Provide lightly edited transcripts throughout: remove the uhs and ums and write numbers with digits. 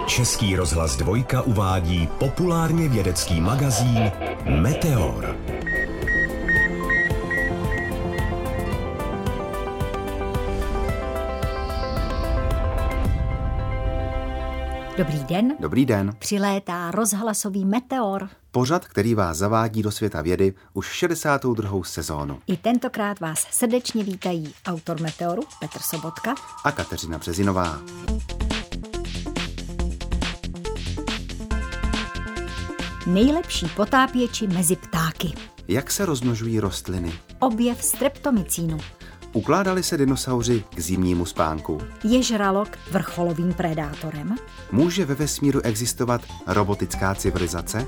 Český rozhlas Dvojka uvádí populárně vědecký magazín Meteor. Dobrý den. Dobrý den. Přilétá rozhlasový Meteor. Pořad, který vás zavádí do světa vědy už 62. sezónu. I tentokrát vás srdečně vítají autor Meteoru Petr Sobotka a Kateřina Březinová. Nejlepší potápěči mezi ptáky. Jak se rozmnožují rostliny? Objev streptomycínu. Ukládali se dinosauři k zimnímu spánku? Je žralok vrcholovým predátorem? Může ve vesmíru existovat robotická civilizace?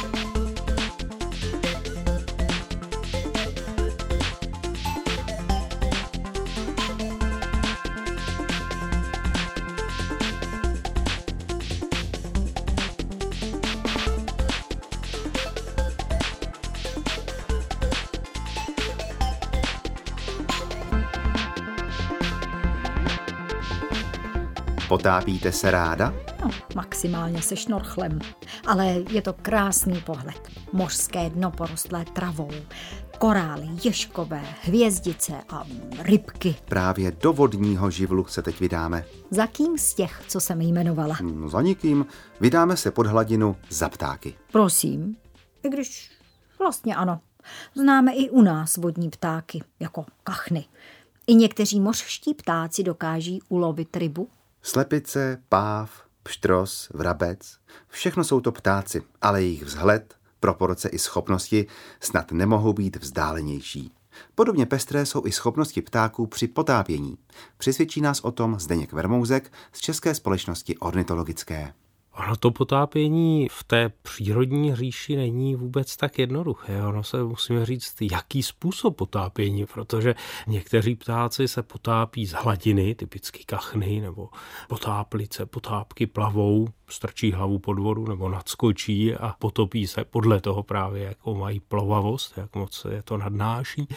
Potápíte se ráda? No, maximálně se šnorchlem. Ale je to krásný pohled. Mořské dno porostlé travou, korály, ježkové, hvězdice a rybky. Právě do vodního živlu se teď vydáme. Za kým z těch, co jsem jmenovala? Za nikým. Vydáme se pod hladinu za ptáky. Prosím. I když vlastně ano. Známe i u nás vodní ptáky, jako kachny. I někteří mořští ptáci dokáží ulovit rybu. Slepice, páv, pštros, vrabec, všechno jsou to ptáci, ale jejich vzhled, proporce i schopnosti snad nemohou být vzdálenější. Podobně pestré jsou i schopnosti ptáků při potápění. Přesvědčí nás o tom Zdeněk Vermouzek z České společnosti ornitologické. Ono to potápění v té přírodní říši není vůbec tak jednoduché. Ono se musíme říct, jaký způsob potápění, protože někteří ptáci se potápí z hladiny, typicky kachny nebo potáplice, potápky plavou, strčí hlavu pod vodu nebo nadskočí a potopí se podle toho právě, jakou mají plovavost, jak moc je to nadnáší.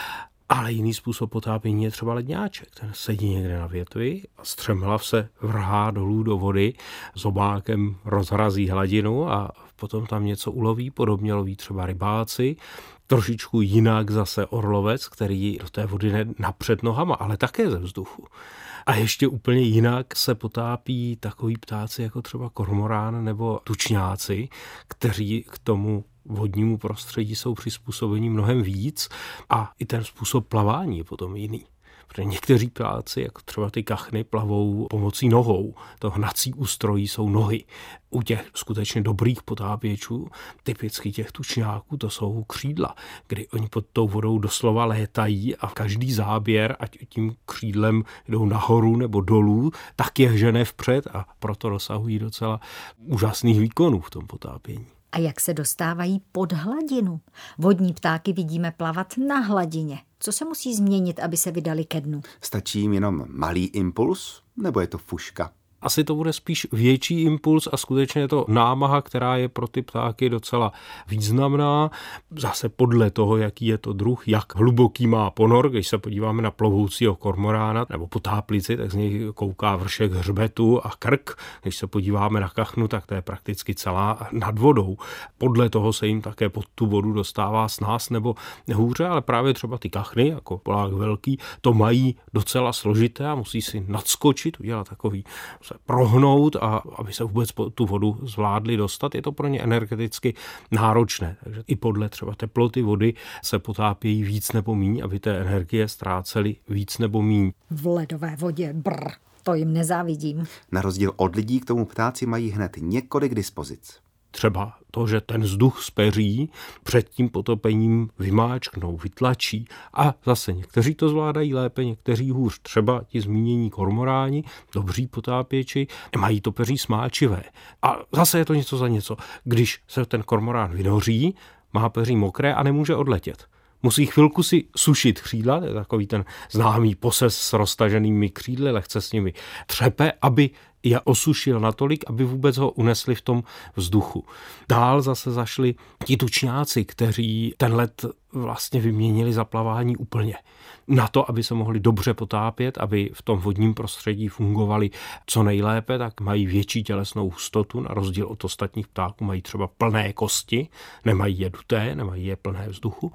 Ale jiný způsob potápění je třeba ledňáček. Ten sedí někde na větvi a střemhlav se vrhá dolů do vody, zobákem rozrazí hladinu a potom tam něco uloví, podobně loví třeba rybáci. Trošičku jinak zase orlovec, který do té vody jde napřed nohama, ale také ze vzduchu. A ještě úplně jinak se potápí takový ptáci jako třeba kormorán nebo tučňáci, kteří k tomu vodnímu prostředí jsou přizpůsobení mnohem víc a i ten způsob plavání je potom jiný. Protože někteří ptáci, jako třeba ty kachny, plavou pomocí nohou. To hnací ústrojí jsou nohy. U těch skutečně dobrých potápěčů, typicky těch tučňáků, to jsou křídla, kdy oni pod tou vodou doslova létají a každý záběr, ať tím křídlem jdou nahoru nebo dolů, tak je žene vpřed a proto dosahují docela úžasných výkonů v tom potápění. A jak se dostávají pod hladinu? Vodní ptáky vidíme plavat na hladině. Co se musí změnit, aby se vydali ke dnu? Stačí jim jenom malý impuls, nebo je to fuška? Asi to bude spíš větší impuls a skutečně je to námaha, která je pro ty ptáky docela významná. Zase podle toho, jaký je to druh, jak hluboký má ponor, když se podíváme na plovoucího kormorána nebo potáplici, tak z něj kouká vršek hřbetu a krk. Když se podíváme na kachnu, tak to je prakticky celá nad vodou. Podle toho se jim také pod tu vodu dostává snáz nebo hůře, ale právě třeba ty kachny, jako Polák velký, to mají docela složité a musí si nadskočit, udělat takový prohnout a aby se vůbec po tu vodu zvládli dostat, je to pro ně energeticky náročné. Takže i podle třeba teploty vody se potápějí víc nebo míň, aby té energie ztrácely víc nebo míň. V ledové vodě, to jim nezávidím. Na rozdíl od lidí k tomu ptáci mají hned několik dispozic. Třeba to, že ten vzduch z peří před tím potopením vymáčknou, vytlačí a zase někteří to zvládají lépe, někteří hůř. Třeba ti zmínění kormoráni, dobří potápěči, mají to peří smáčivé. A zase je to něco za něco. Když se ten kormorán vynoří, má peří mokré a nemůže odletět. Musí chvilku si sušit křídla, to je takový ten známý poses s roztaženými křídly, lehce s nimi třepe, aby je osušil natolik, aby vůbec ho unesli v tom vzduchu. Dál zase zašli ti tučňáci, kteří ten led vlastně vyměnili za plavání úplně. Na to, aby se mohli dobře potápět, aby v tom vodním prostředí fungovali co nejlépe, tak mají větší tělesnou hustotu, na rozdíl od ostatních ptáků mají třeba plné kosti, nemají je duté, nemají je plné vzduchu.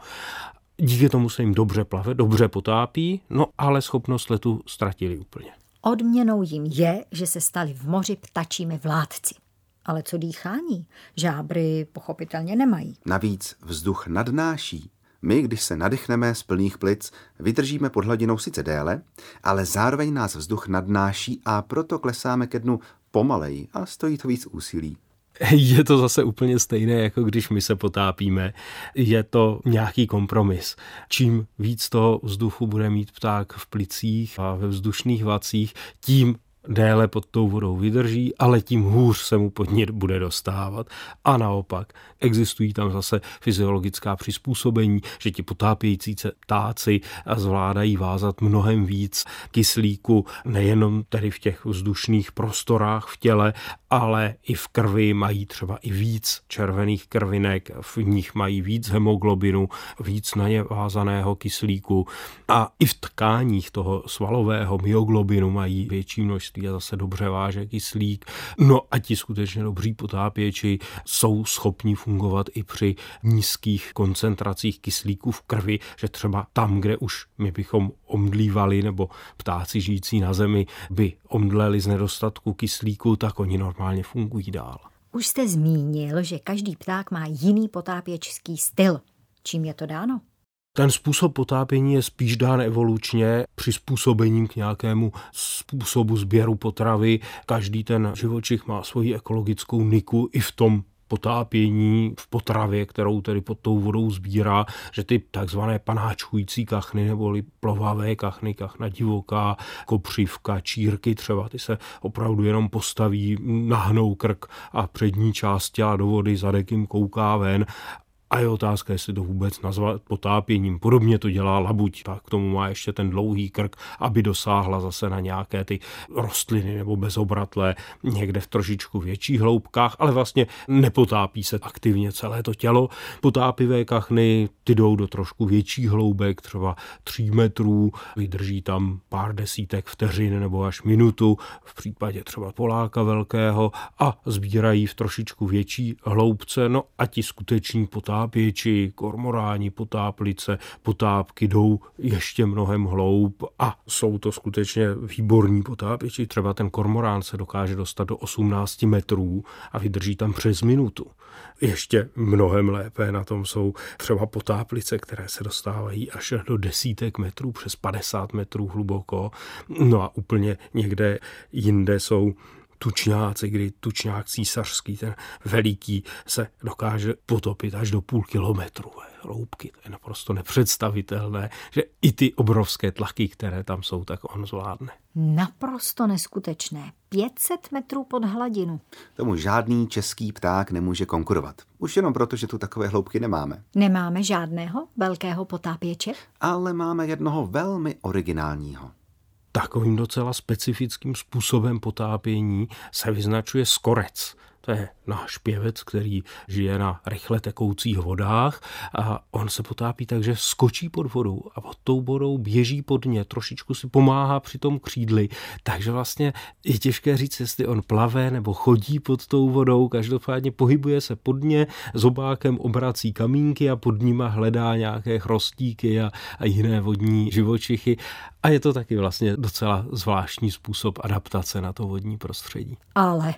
Díky tomu se jim dobře plave, dobře potápí, no ale schopnost letu ztratili úplně. Odměnou jim je, že se stali v moři ptačími vládci. Ale co dýchání? Žábry pochopitelně nemají. Navíc vzduch nadnáší. My, když se nadechneme z plných plic, vydržíme pod hladinou sice déle, ale zároveň nás vzduch nadnáší a proto klesáme ke dnu pomaleji a stojí to víc úsilí. Je to zase úplně stejné, jako když my se potápíme. Je to nějaký kompromis. Čím víc toho vzduchu bude mít pták v plicích a ve vzdušných vacích, tím déle pod tou vodou vydrží, ale tím hůř se mu pod ní bude dostávat. A naopak, existují tam zase fyziologická přizpůsobení, že ti potápějící se ptáci zvládají vázat mnohem víc kyslíku, nejenom tedy v těch vzdušných prostorách v těle, ale i v krvi mají třeba i víc červených krvinek, v nich mají víc hemoglobinu, víc na ně vázaného kyslíku a i v tkáních toho svalového myoglobinu mají větší množství a zase dobře váže kyslík. No a ti skutečně dobří potápěči jsou schopni fungovat i při nízkých koncentracích kyslíku v krvi, že třeba tam, kde už my bychom omdlívali nebo ptáci žijící na zemi by omdleli z nedostatku kyslíku, tak oni normálně fungují dál. Už jste zmínil, že každý pták má jiný potápěčský styl. Čím je to dáno? Ten způsob potápění je spíš dán evolučně přizpůsobením k nějakému způsobu sběru potravy. Každý ten živočich má svoji ekologickou niku i v tom potápění v potravě, kterou tedy pod tou vodou sbírá, že ty takzvané panáčkující kachny neboli plovavé kachny, kachna divoká, kopřivka, čírky třeba, ty se opravdu jenom postaví, nahnou krk a přední část těla do vody, zadek jim kouká ven. A je otázka, jestli to vůbec nazvat potápěním. Podobně to dělá labuť, tak k tomu má ještě ten dlouhý krk, aby dosáhla zase na nějaké ty rostliny nebo bezobratlé, někde v trošičku větších hloubkách, ale vlastně nepotápí se aktivně celé to tělo. Potápivé kachny, ty jdou do trošku větších hloubek, třeba 3 metrů, vydrží tam pár desítek vteřin nebo až minutu, v případě třeba poláka velkého a sbírají v trošičku větší hloubce, no a ti skuteční potápěči, kormoráni, potáplice, potápky jdou ještě mnohem hloub a jsou to skutečně výborní potápěči. Třeba ten kormorán se dokáže dostat do 18 metrů a vydrží tam přes minutu. Ještě mnohem lépe na tom jsou třeba potáplice, které se dostávají až do desítek metrů, přes 50 metrů hluboko. No a úplně někde jinde jsou tučňáci, kdy tučňák císařský, ten veliký, se dokáže potopit až do 0,5 kilometru hloubky. To je naprosto nepředstavitelné, že i ty obrovské tlaky, které tam jsou, tak on zvládne. Naprosto neskutečné. 500 metrů pod hladinu. Tomu žádný český pták nemůže konkurovat. Už jenom proto, že tu takové hloubky nemáme. Nemáme žádného velkého potápěče? Ale máme jednoho velmi originálního. Takovým docela specifickým způsobem potápění se vyznačuje skorec. To je náš pěvec, který žije na rychle tekoucích vodách a on se potápí tak, že skočí pod vodou a pod tou vodou běží pod ně, trošičku si pomáhá při tom křídli, takže vlastně je těžké říct, jestli on plave nebo chodí pod tou vodou, každopádně pohybuje se pod ně, zobákem obrací kamínky a pod nima hledá nějaké chrostíky a jiné vodní živočichy a je to taky vlastně docela zvláštní způsob adaptace na to vodní prostředí. Ale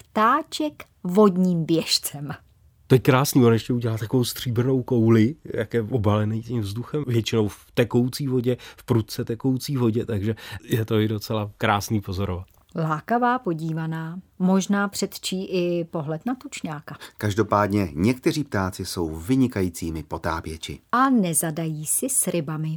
ptáček vodním běžcem. To je krásný, on ještě udělá takovou stříbrnou kouli, jak je obalený tím vzduchem, většinou v tekoucí vodě, v prudce tekoucí vodě, takže je to i docela krásný pozorovat. Lákavá podívaná, možná předčí i pohled na tučňáka. Každopádně někteří ptáci jsou vynikajícími potápěči. A nezadají si s rybami.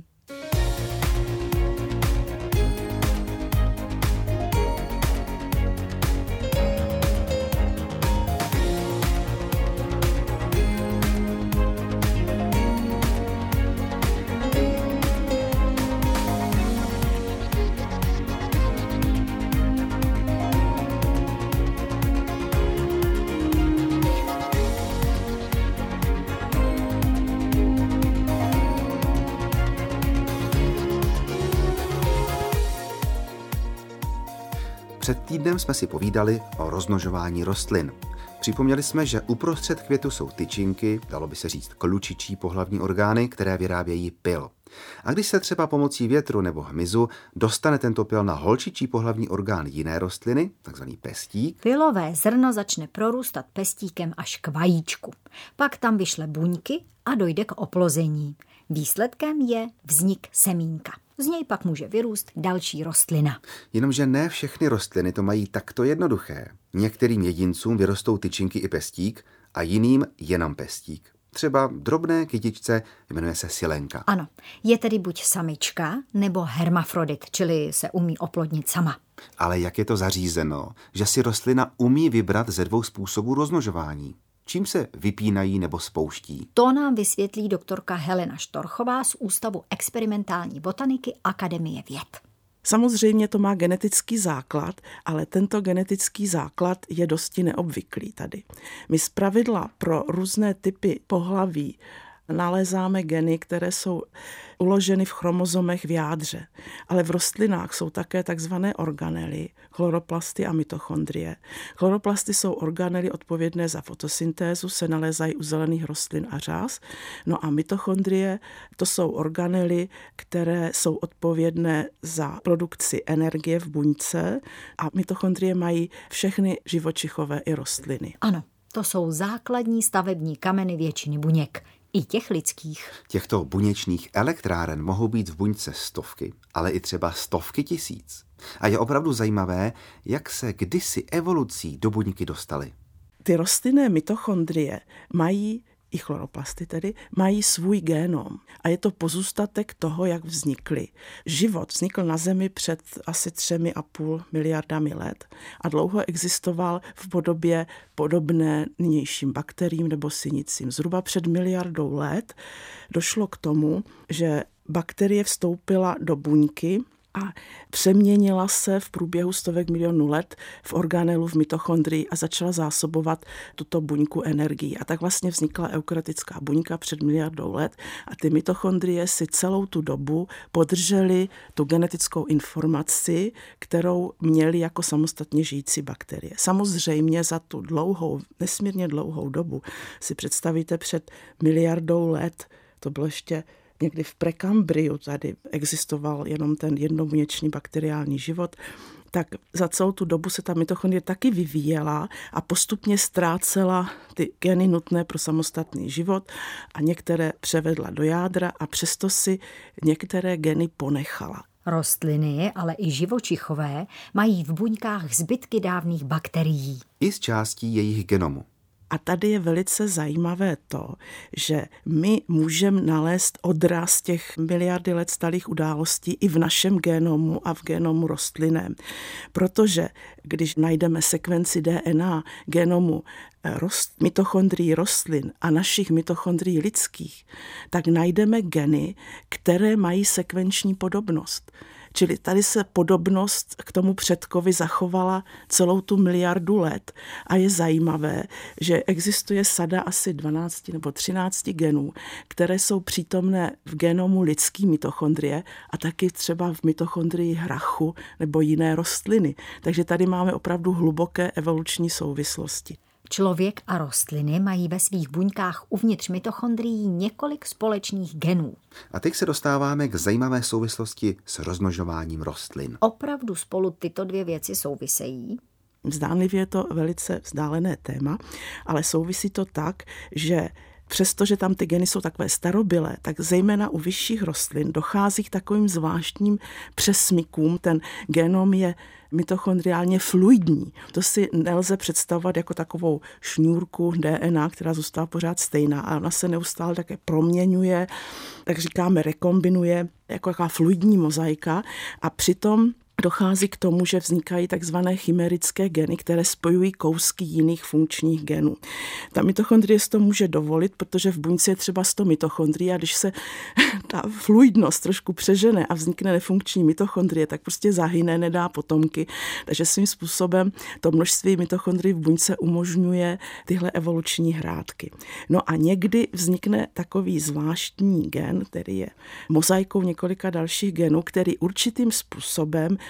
Před týdnem jsme si povídali o rozmnožování rostlin. Připomněli jsme, že uprostřed květu jsou tyčinky, dalo by se říct klučičí pohlavní orgány, které vyrábějí pyl. A když se třeba pomocí větru nebo hmyzu dostane tento pyl na holčičí pohlavní orgán jiné rostliny, takzvaný pestík, Pylové zrno začne prorůstat pestíkem až k vajíčku. Pak tam vyšle buňky a dojde k oplození. Výsledkem je vznik semínka. Z něj pak může vyrůst další rostlina. Jenomže ne všechny rostliny to mají takto jednoduché. Některým jedincům vyrostou tyčinky i pestík a jiným jenom pestík. Třeba drobné kytičce jmenuje se silenka. Ano, je tedy buď samička nebo hermafrodit, čili se umí oplodnit sama. Ale jak je to zařízeno, že si rostlina umí vybrat ze 2 způsobů rozmnožování? Čím se vypínají nebo spouští? To nám vysvětlí doktorka Helena Štorchová z Ústavu experimentální botaniky Akademie věd. Samozřejmě to má genetický základ, ale tento genetický základ je dosti neobvyklý tady. My zpravidla pro různé typy pohlaví nalézáme geny, které jsou uloženy v chromozomech v jádře. Ale v rostlinách jsou také takzvané organely, chloroplasty a mitochondrie. Chloroplasty jsou organely odpovědné za fotosyntézu, se nalézají u zelených rostlin a řas. No a mitochondrie, to jsou organely, které jsou odpovědné za produkci energie v buňce a mitochondrie mají všechny živočichové i rostliny. Ano, to jsou základní stavební kameny většiny buněk. I těch lidských. Těchto buněčných elektráren mohou být v buňce stovky, ale i třeba stovky tisíc. A je opravdu zajímavé, jak se kdysi evolucí do buňky dostaly. Ty rostlinné mitochondrie mají, i chloroplasty tedy, mají svůj génom. A je to pozůstatek toho, jak vznikly. Život vznikl na Zemi před asi 3,5 miliardami let a dlouho existoval v podobě podobné nynějším bakteriím nebo sinicím. Zhruba před 1 miliardou let došlo k tomu, že bakterie vstoupila do buňky a přeměnila se v průběhu stovek milionů let v organelu, v mitochondrii a začala zásobovat tuto buňku energií. A tak vlastně vznikla eukaryotická buňka před 1 miliardou let a ty mitochondrie si celou tu dobu podržely tu genetickou informaci, kterou měly jako samostatně žijící bakterie. Samozřejmě za tu dlouhou, nesmírně dlouhou dobu si představíte před 1 miliardou let, to bylo ještě někdy v prekambriu, tady existoval jenom ten jednobuněčný bakteriální život, tak za celou tu dobu se ta mitochondrie taky vyvíjela a postupně ztrácela ty geny nutné pro samostatný život a některé převedla do jádra a přesto si některé geny ponechala. Rostliny, ale i živočichové mají v buňkách zbytky dávných bakterií. I z částí jejich genomu. A tady je velice zajímavé to, že my můžeme nalézt odraz těch miliardy let starých událostí i v našem genomu a v genomu rostlinném. Protože když najdeme sekvenci DNA genomu mitochondrií rostlin a našich mitochondrií lidských, tak najdeme geny, které mají sekvenční podobnost. Čili tady se podobnost k tomu předkovi zachovala celou tu 1 miliardu let a je zajímavé, že existuje sada asi 12 nebo 13 genů, které jsou přítomné v genomu lidský mitochondrie a taky třeba v mitochondrii hrachu nebo jiné rostliny. Takže tady máme opravdu hluboké evoluční souvislosti. Člověk a rostliny mají ve svých buňkách uvnitř mitochondrií několik společných genů. A teď se dostáváme k zajímavé souvislosti s rozmnožováním rostlin. Opravdu spolu tyto 2 věci souvisejí? Zdánlivě je to velice vzdálené téma, ale souvisí to tak, že přestože tam ty geny jsou takové starobylé, tak zejména u vyšších rostlin dochází k takovým zvláštním přesmykům. Ten genom je mitochondriálně fluidní. To si nelze představovat jako takovou šňůrku DNA, která zůstává pořád stejná a ona se neustále také proměňuje, tak říkáme rekombinuje, jako taková fluidní mozaika a přitom dochází k tomu, že vznikají takzvané chimerické geny, které spojují kousky jiných funkčních genů. Ta mitochondrie si to může dovolit, protože v buňce je třeba 100 mitochondrií a když se ta fluidnost trošku přežene a vznikne nefunkční mitochondrie, tak prostě zahyne, nedá potomky. Takže svým způsobem to množství mitochondrií v buňce umožňuje tyhle evoluční hrátky. No a někdy vznikne takový zvláštní gen, který je mozaikou několika dalších genů, který určitým způsobem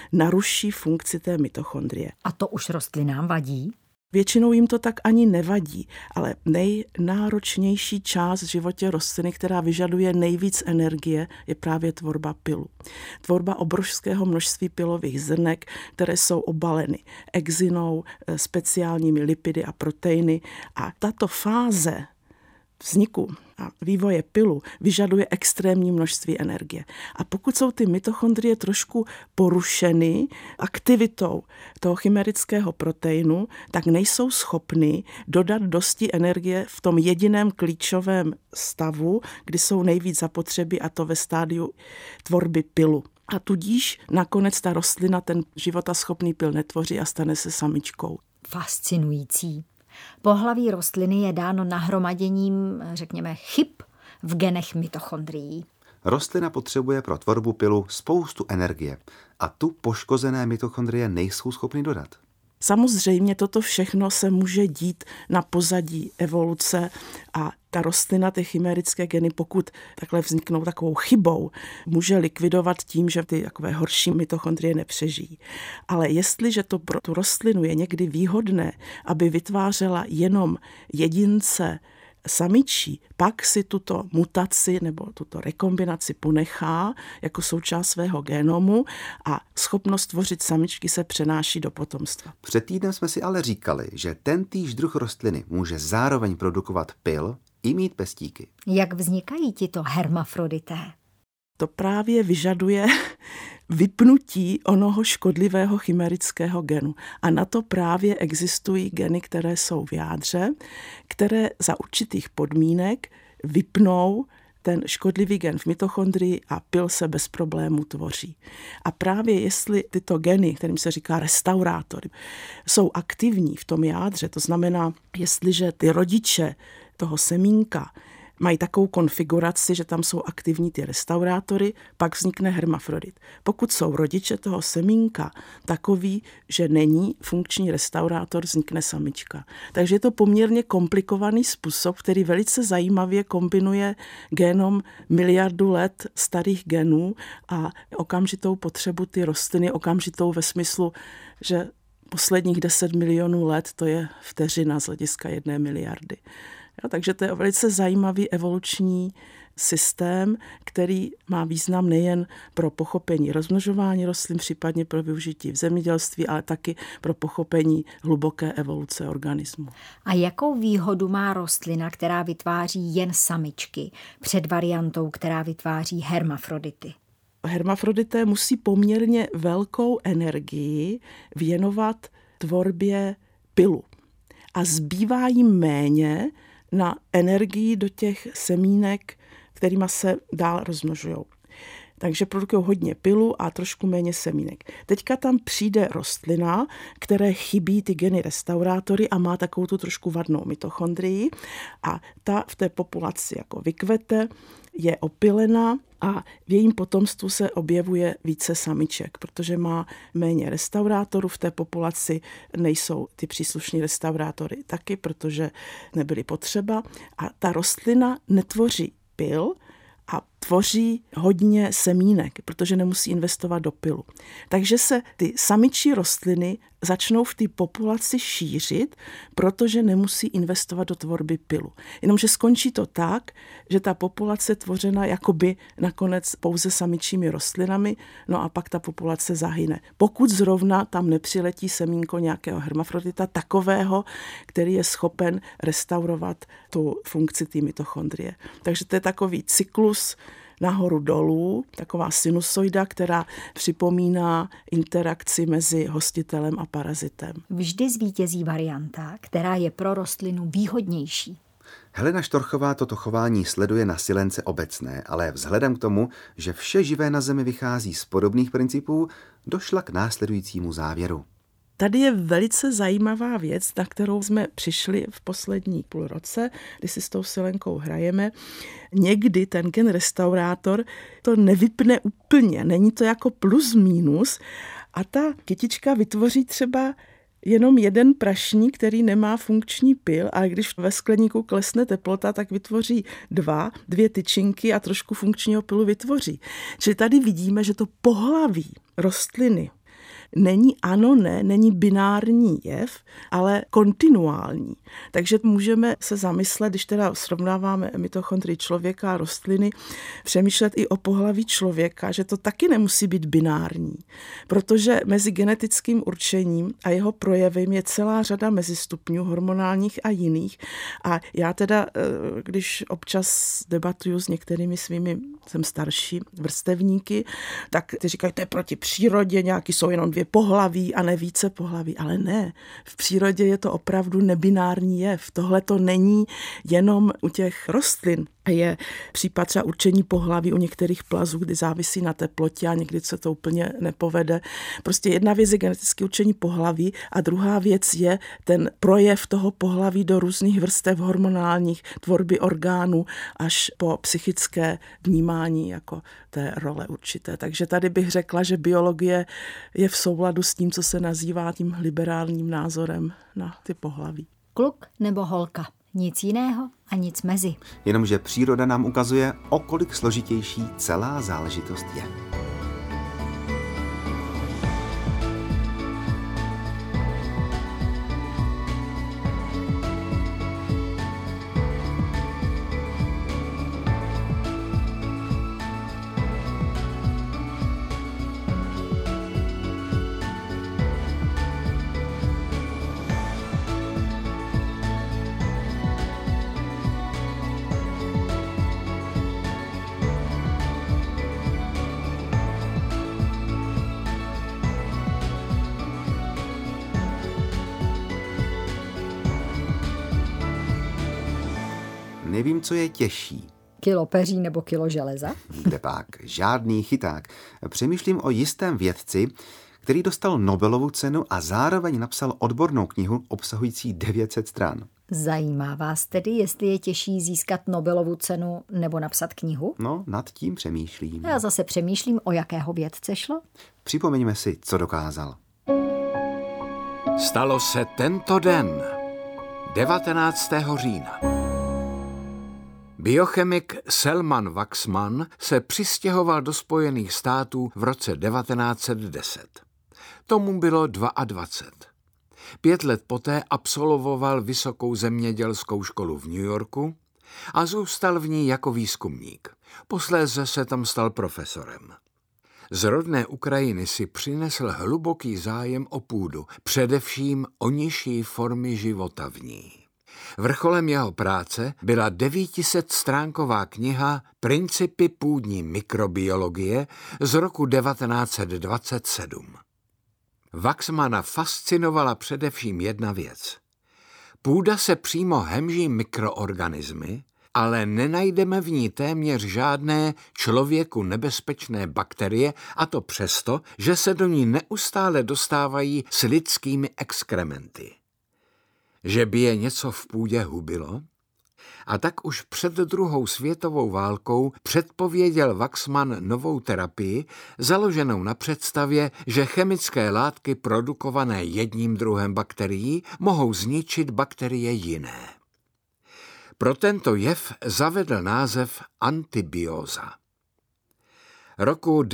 naruší funkci té mitochondrie. A to už rostlinám vadí? Většinou jim to tak ani nevadí, ale nejnáročnější část v životě rostliny, která vyžaduje nejvíc energie, je právě tvorba pylu. Tvorba obrovského množství pylových zrnek, které jsou obaleny exinou, speciálními lipidy a proteiny. A tato fáze vzniku a vývoje pylu vyžaduje extrémní množství energie. A pokud jsou ty mitochondrie trošku porušeny aktivitou toho chimerického proteinu, tak nejsou schopny dodat dosti energie v tom jediném klíčovém stavu, kdy jsou nejvíc zapotřebí, a to ve stádiu tvorby pylu. A tudíž nakonec ta rostlina ten životaschopný pyl netvoří a stane se samičkou. Fascinující. Pohlaví rostliny je dáno nahromaděním, řekněme, chyb v genech mitochondrií. Rostlina potřebuje pro tvorbu pylu spoustu energie a tu poškozené mitochondrie nejsou schopny dodat. Samozřejmě toto všechno se může dít na pozadí evoluce a ta rostlina, ty chimerické geny, pokud takhle vzniknou takovou chybou, může likvidovat tím, že ty takové horší mitochondrie nepřežijí. Ale jestliže to pro tu rostlinu je někdy výhodné, aby vytvářela jenom jedince samičí, pak si tuto mutaci nebo tuto rekombinaci ponechá jako součást svého genomu a schopnost tvořit samičky se přenáší do potomstva. Před týdnem jsme si ale říkali, že tentýž druh rostliny může zároveň produkovat pyl i mít pestíky. Jak vznikají tito hermafrodité? To právě vyžaduje vypnutí onoho škodlivého chimerického genu. A na to právě existují geny, které jsou v jádře, které za určitých podmínek vypnou ten škodlivý gen v mitochondrii a pyl se bez problému tvoří. A právě jestli tyto geny, kterým se říká restaurátory, jsou aktivní v tom jádře, to znamená, jestliže ty rodiče toho semínka mají takovou konfiguraci, že tam jsou aktivní ty restaurátory, pak vznikne hermafrodit. Pokud jsou rodiče toho semínka takový, že není funkční restaurátor, vznikne samička. Takže je to poměrně komplikovaný způsob, který velice zajímavě kombinuje genom miliardu let starých genů a okamžitou potřebu ty rostliny, okamžitou ve smyslu, že posledních 10 milionů let to je vteřina z hlediska 1 miliardy. Jo, takže to je velice zajímavý evoluční systém, který má význam nejen pro pochopení rozmnožování rostlin, případně pro využití v zemědělství, ale taky pro pochopení hluboké evoluce organismu. A jakou výhodu má rostlina, která vytváří jen samičky, před variantou, která vytváří hermafrodity? Hermafrodité musí poměrně velkou energii věnovat tvorbě pylu. A zbývá jim méně na energii do těch semínek, kterýma se dál rozmnožují. Takže produkují hodně pylu a trošku méně semínek. Teďka tam přijde rostlina, které chybí ty geny restaurátory a má takovou tu trošku vadnou mitochondrii a ta v té populaci jako vykvete, je opylena a v jejím potomstvu se objevuje více samiček, protože má méně restaurátorů v té populaci, nejsou ty příslušní restaurátory taky, protože nebyly potřeba a ta rostlina netvoří pyl a tvoří hodně semínek, protože nemusí investovat do pylu. Takže se ty samičí rostliny začnou v té populaci šířit, protože nemusí investovat do tvorby pylu. Jenomže skončí to tak, že ta populace je tvořena jakoby nakonec pouze samičími rostlinami, no a pak ta populace zahyne. Pokud zrovna tam nepřiletí semínko nějakého hermafrodita takového, který je schopen restaurovat tu funkci té mitochondrie. Takže to je takový cyklus nahoru dolů, taková sinusoida, která připomíná interakci mezi hostitelem a parazitem. Vždy zvítězí varianta, která je pro rostlinu výhodnější. Helena Štorchová toto chování sleduje na silence obecné, ale vzhledem k tomu, že vše živé na Zemi vychází z podobných principů, došla k následujícímu závěru. Tady je velice zajímavá věc, na kterou jsme přišli v poslední půl roce, kdy si s tou silenkou hrajeme. Někdy ten gen restaurátor to nevypne úplně, není to jako plus minus a ta kytička vytvoří třeba jenom jeden prašník, který nemá funkční pyl, ale když ve skleníku klesne teplota, tak vytvoří dvě tyčinky a trošku funkčního pylu vytvoří. Čili tady vidíme, že to pohlaví rostliny není ano, ne, není binární jev, ale kontinuální. Takže můžeme se zamyslet, když teda srovnáváme mitochondrii člověka a rostliny, přemýšlet i o pohlaví člověka, že to taky nemusí být binární, protože mezi genetickým určením a jeho projevem je celá řada mezistupňů hormonálních a jiných. A já teda, když občas debatuju s některými svými, jsem starší vrstevníky, tak ty říkají, to je proti přírodě, nějaký jsou jenom 2 pohlaví a ne více pohlaví. Ale ne, v přírodě je to opravdu nebinární jev. Tohle to není jenom u těch rostlin. Je případ třeba určení pohlaví u některých plazů, kdy závisí na teplotě a někdy se to úplně nepovede. Prostě jedna věc je genetické určení pohlaví a druhá věc je ten projev toho pohlaví do různých vrstev hormonálních, tvorby orgánů až po psychické vnímání jako té role určité. Takže tady bych řekla, že biologie je v souladu s tím, co se nazývá tím liberálním názorem na ty pohlaví. Kluk nebo holka? Nic jiného a nic mezi. Jenomže příroda nám ukazuje, o kolik složitější celá záležitost je. Nevím, co je těžší. Kilo peří nebo kilo železa? Kde pak? Žádný chyták. Přemýšlím o jistém vědci, který dostal Nobelovu cenu a zároveň napsal odbornou knihu obsahující 900 stran. Zajímá vás tedy, jestli je těžší získat Nobelovu cenu nebo napsat knihu? No, nad tím přemýšlím. Já zase přemýšlím, o jakého vědce šlo. Připomeňme si, co dokázal. Stalo se tento den, 19. října. Biochemik Selman Waksman se přistěhoval do Spojených států v roce 1910. Tomu bylo 22. 5 let poté absolvoval vysokou zemědělskou školu v New Yorku a zůstal v ní jako výzkumník. Posléze se tam stal profesorem. Z rodné Ukrajiny si přinesl hluboký zájem o půdu, především o nižší formy života v ní. Vrcholem jeho práce byla 900stránková kniha Principy půdní mikrobiologie z roku 1927. Waksmana fascinovala především jedna věc. Půda se přímo hemží mikroorganismy, ale nenajdeme v ní téměř žádné člověku nebezpečné bakterie, a to přesto, že se do ní neustále dostávají s lidskými exkrementy. Že by je něco v půdě hubilo? A tak už před 2. světovou válkou předpověděl Waksman novou terapii, založenou na představě, že chemické látky produkované jedním druhem bakterií mohou zničit bakterie jiné. Pro tento jev zavedl název antibióza. Roku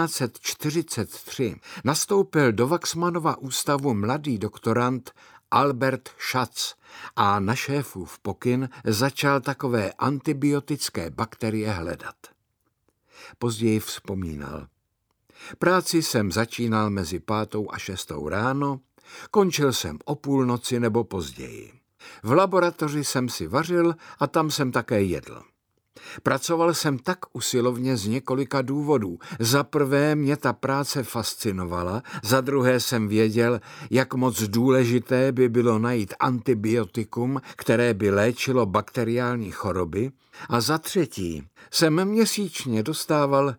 1943 nastoupil do Waksmanova ústavu mladý doktorand Albert Schatz a na šéfův pokyn začal takové antibiotické bakterie hledat. Později vzpomínal. Práci jsem začínal mezi 5. a 6. ráno, končil jsem o půlnoci nebo později. V laboratoři jsem si vařil a tam jsem také jedl. Pracoval jsem tak usilovně z několika důvodů. Za prvé mě ta práce fascinovala, za druhé jsem věděl, jak moc důležité by bylo najít antibiotikum, které by léčilo bakteriální choroby, a za třetí jsem měsíčně dostával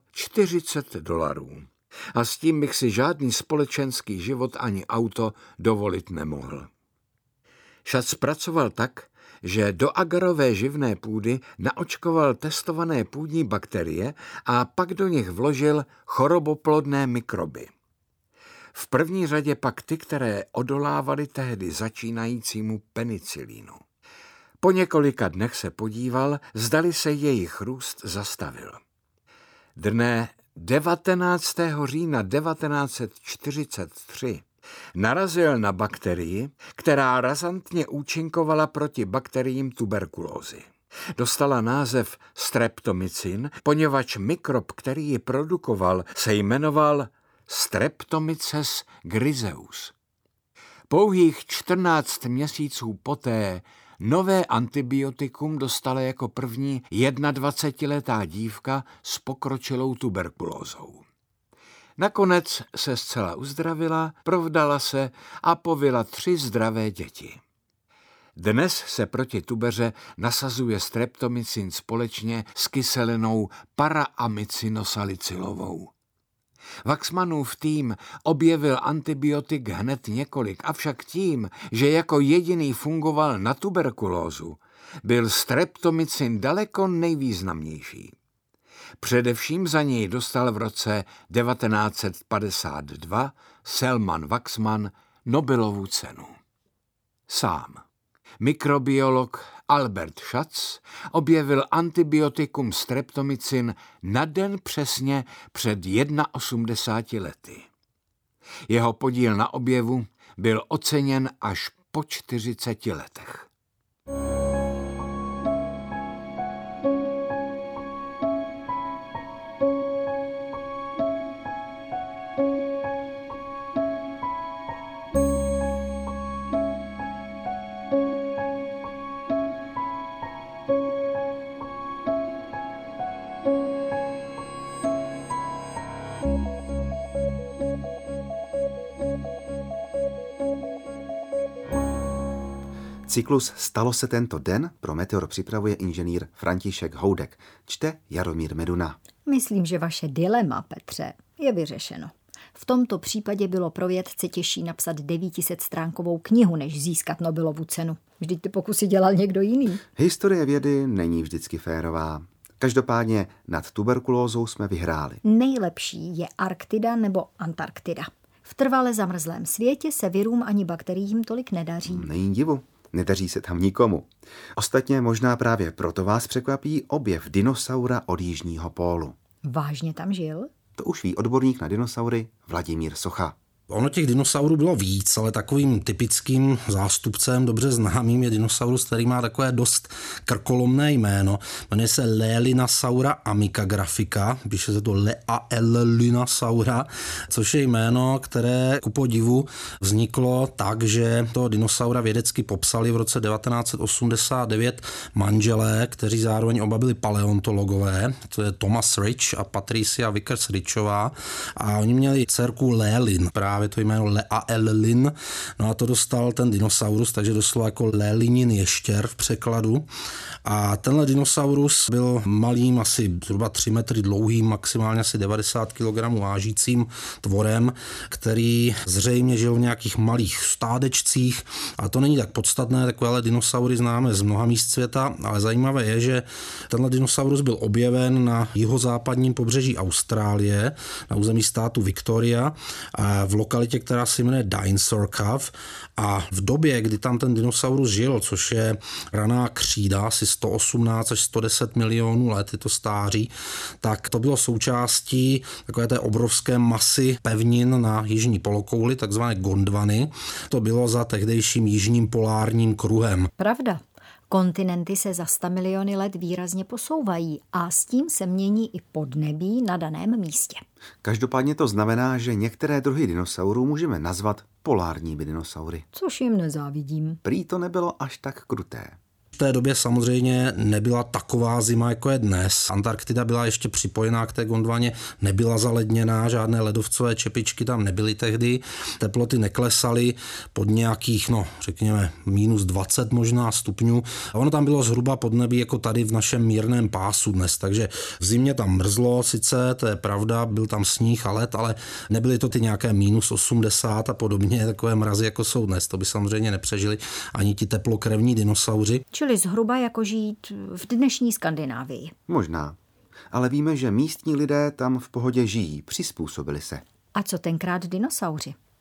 $40. A s tím bych si žádný společenský život ani auto dovolit nemohl. Schatz pracoval tak, že do agarové živné půdy naočkoval testované půdní bakterie a pak do nich vložil choroboplodné mikroby. V první řadě pak ty, které odolávaly tehdy začínajícímu penicilínu. Po několika dnech se podíval, zdali se jejich růst zastavil. Dne 19. října 1943 narazil na bakterii, která razantně účinkovala proti bakteriím tuberkulózy. Dostala název streptomycin, poněvadž mikrob, který ji produkoval, se jmenoval Streptomyces griseus. Pouhých 14 měsíců poté nové antibiotikum dostala jako první 21letá dívka s pokročilou tuberkulózou. Nakonec se zcela uzdravila, provdala se a povila 3 zdravé děti. Dnes se proti tubeře nasazuje streptomycin společně s kyselinou paraamicinosalicylовou. Waxmanův tým objevil antibiotik hned několik, avšak tím, že jako jediný fungoval na tuberkulózu, byl streptomycin daleko nejvýznamnější. Především za něj dostal v roce 1952 Selman Waxman Nobelovu cenu. Sám mikrobiolog Albert Schatz objevil antibiotikum streptomycin na den přesně před 81 lety. Jeho podíl na objevu byl oceněn až po 40 letech. Cyklus Stalo se tento den pro Meteor připravuje inženýr František Houdek. Čte Jaromír Meduna. Myslím, že vaše dilema, Petře, je vyřešeno. V tomto případě bylo pro vědce těžší napsat 900stránkovou knihu, než získat Nobelovu cenu. Vždyť ty pokusy dělal někdo jiný. Historie vědy není vždycky férová. Každopádně nad tuberkulózou jsme vyhráli. Nejlepší je Arktida nebo Antarktida. V trvale zamrzlém světě se virům ani bakteriím tolik nedaří. Není divu. Nedaří se tam nikomu. Ostatně možná právě proto vás překvapí objev dinosaura od jižního pólu. Vážně tam žil? To už ví odborník na dinosaury Vladimír Socha. Ono těch dinosaurů bylo víc, ale takovým typickým zástupcem, dobře známým, je dinosaurus, který má takové dost krkolomné jméno. Jmenuje se Leelinasaura amicagraphica, píše se to Leelinasaura, což je jméno, které ku podivu vzniklo tak, že toho dinosaura vědecky popsali v roce 1989 manželé, kteří zároveň oba byli paleontologové, to je Thomas Rich a Patricia Vickers Richová, a oni měli dcerku Leelin, právě to jméno Leelin, no a to dostal ten dinosaurus, takže doslova jako Leelinin ještěr v překladu. A tenhle dinosaurus byl malým, asi zhruba 3 metry dlouhým, maximálně asi 90 kg vážícím tvorem, který zřejmě žil v nějakých malých stádečcích, a to není tak podstatné, takovéhle dinosaury známe z mnoha míst světa, ale zajímavé je, že tenhle dinosaurus byl objeven na jihozápadním pobřeží Austrálie, na území státu Victoria, a v lokalitě, která se jmenuje Dinosaur Cove, a v době, kdy tam ten dinosaurus žil, což je raná křída, asi 118 až 110 milionů let je to stáří, tak to bylo součástí takové té obrovské masy pevnin na jižní polokouli, takzvané Gondwany. To bylo za tehdejším jižním polárním kruhem. Pravda. Kontinenty se za 100 miliony let výrazně posouvají a s tím se mění i podnebí na daném místě. Každopádně to znamená, že některé druhy dinosaurů můžeme nazvat polárními dinosaury. Což jim nezávidím. Prý to nebylo až tak kruté. V té době samozřejmě nebyla taková zima, jako je dnes. Antarktida byla ještě připojená k té Gondwaně, nebyla zaledněná, žádné ledovcové čepičky tam nebyly tehdy, teploty neklesaly pod nějakých, řekněme, minus 20 možná stupňů. A ono tam bylo zhruba podnebí jako tady v našem mírném pásu dnes, takže v zimě tam mrzlo sice, to je pravda, byl tam sníh a led, ale nebyly to ty nějaké minus 80 a podobně, takové mrazy, jako jsou dnes. To by samozřejmě nepřežili ani ti teplokrevní dinosauři. Čili zhruba jako žít v dnešní Skandinávii. Možná. Ale víme, že místní lidé tam v pohodě žijí, přizpůsobili se. A co tenkrát dinosauři?